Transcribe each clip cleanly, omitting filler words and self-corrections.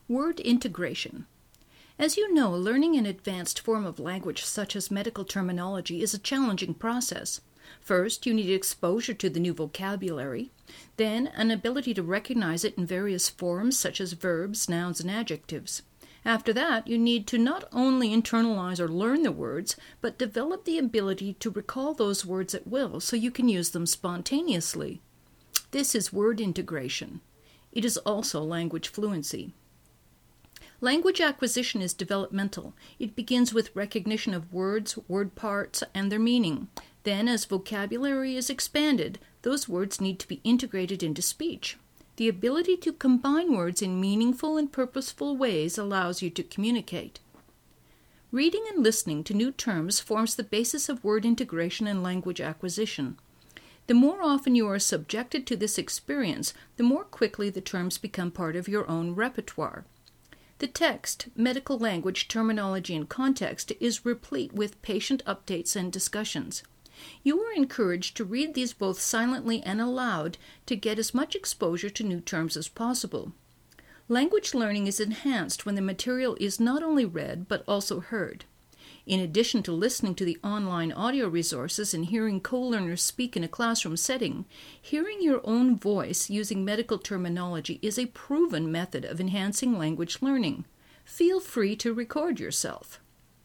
Word integration. As you know, learning an advanced form of language such as medical terminology is a challenging process. First, you need exposure to the new vocabulary, then an ability to recognize it in various forms such as verbs, nouns, and adjectives. After that, you need to not only internalize or learn the words, but develop the ability to recall those words at will so you can use them spontaneously. This is word integration. It is also language fluency. Language acquisition is developmental. It begins with recognition of words, word parts, and their meaning. Then, as vocabulary is expanded, those words need to be integrated into speech. The ability to combine words in meaningful and purposeful ways allows you to communicate. Reading and listening to new terms forms the basis of word integration and language acquisition. The more often you are subjected to this experience, the more quickly the terms become part of your own repertoire. The text, medical language, terminology, and context is replete with patient updates and discussions. You are encouraged to read these both silently and aloud to get as much exposure to new terms as possible. Language learning is enhanced when the material is not only read but also heard. In addition to listening to the online audio resources and hearing co-learners speak in a classroom setting, hearing your own voice using medical terminology is a proven method of enhancing language learning. Feel free to record yourself.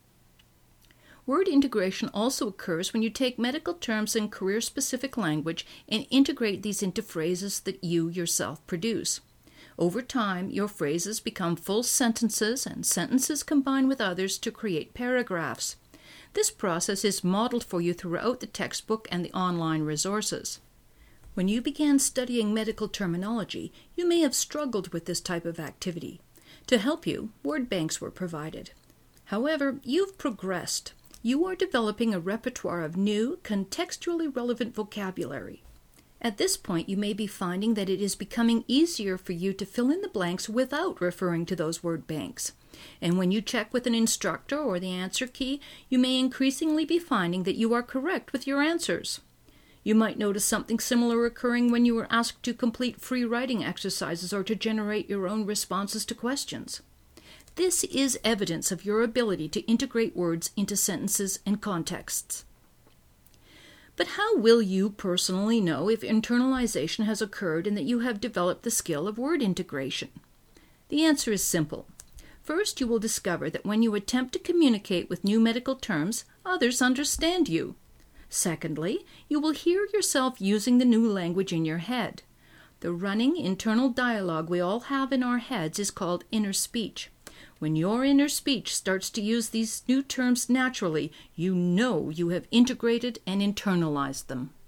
Word integration also occurs when you take medical terms and career-specific language and integrate these into phrases that you yourself produce. Over time, your phrases become full sentences, and sentences combine with others to create paragraphs. This process is modeled for you throughout the textbook and the online resources. When you began studying medical terminology, you may have struggled with this type of activity. To help you, word banks were provided. However, you've progressed. You are developing a repertoire of new, contextually relevant vocabulary. At this point, you may be finding that it is becoming easier for you to fill in the blanks without referring to those word banks. And when you check with an instructor or the answer key, you may increasingly be finding that you are correct with your answers. You might notice something similar occurring when you are asked to complete free writing exercises or to generate your own responses to questions. This is evidence of your ability to integrate words into sentences and contexts. But how will you personally know if internalization has occurred and that you have developed the skill of word integration? The answer is simple. First, you will discover that when you attempt to communicate with new medical terms, others understand you. Secondly, you will hear yourself using the new language in your head. The running internal dialogue we all have in our heads is called inner speech. When your inner speech starts to use these new terms naturally, you know you have integrated and internalized them.